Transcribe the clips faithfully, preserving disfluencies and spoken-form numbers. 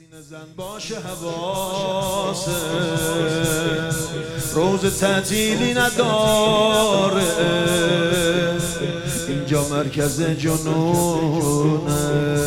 سینه زن باشه حواسه روز تعطیلی نداره اینجا مرکز جنونه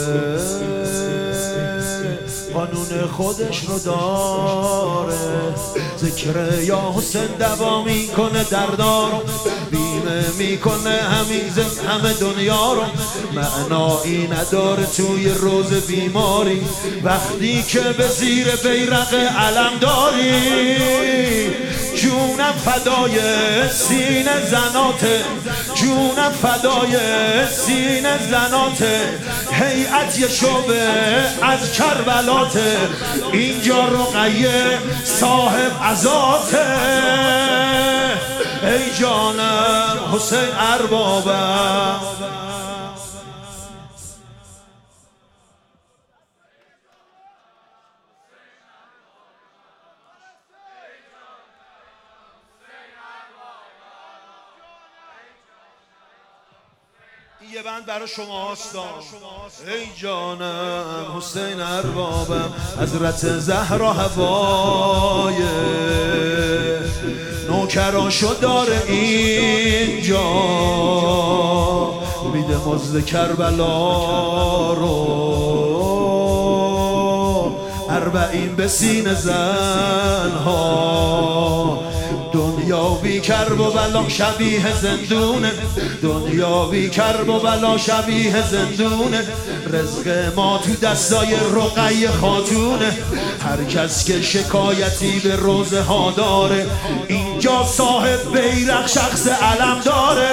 قانون خودش رو داره ذکر یا حسین دوا میکنه دردارو بیمه میکنه همیزه همه دنیا رو معنایی نداره توی روز بیماری وقتی که به زیر بیرق علم داری جونم فدای سینه زناته جونم فدای سینه زناته هیئت یه شعبه از کربلاته اینجا رقیه صاحب عزاته ای جانم حسین اربابم یه بند برای شما هستم ای جانم حسین اربابم حضرت زهرا هوای نوکراشو داره اینجا میده مزد کربلا رو اربعین به سینه زنها دنیا بی کرب و بلا شبیه زندونه دنیا بی کرب و بلا شبیه زندونه رزق ما تو دستای رقیه خاتونه هر کس که شکایتی به روزه ها داره اینجا صاحب بیرق شخص علم داره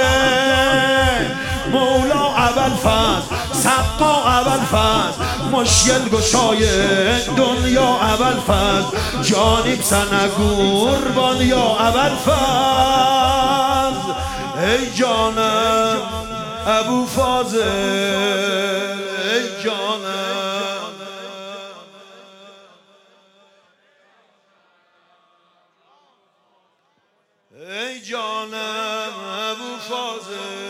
مولا ابوالفضل سقا ابوالفضل مشکل گشای دنیا ابوالفضل جانب سنگور بانیا ابوالفضل ای جانم ابوفاضل ای جانم ای جانم ابوفاضل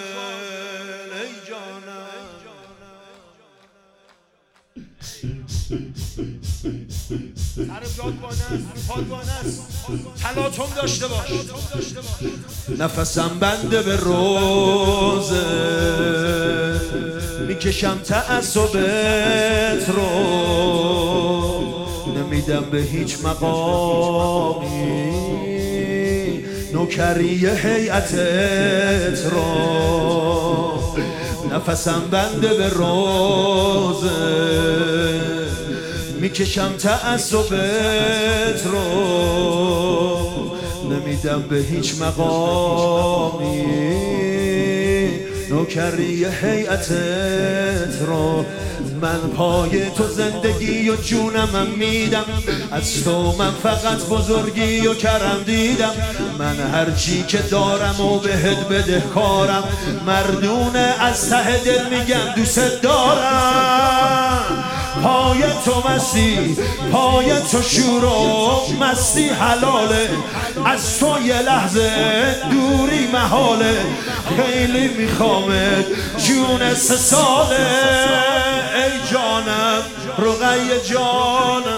تلاطم داشته باش نفسم بنده به روزه میکشم تعصبت رو نمیدم به هیچ مقامی نوکری هیئتت رو نفسم بنده به روزه میکشم تعصبت رو نمیدم به هیچ مقامی نوکری هیئتت رو من پای تو زندگی و جونمم میدم از تو من فقط بزرگی و کرم دیدم من هرچی که دارم و بهت بدهکارم مردونه از ته دل میگم دوست دارم پای تو مستی پای تو شور و مستی حلاله از تو یه لحظه دوری محاله خیلی میخوامت جون سه ساله ای جانم رقیه جانم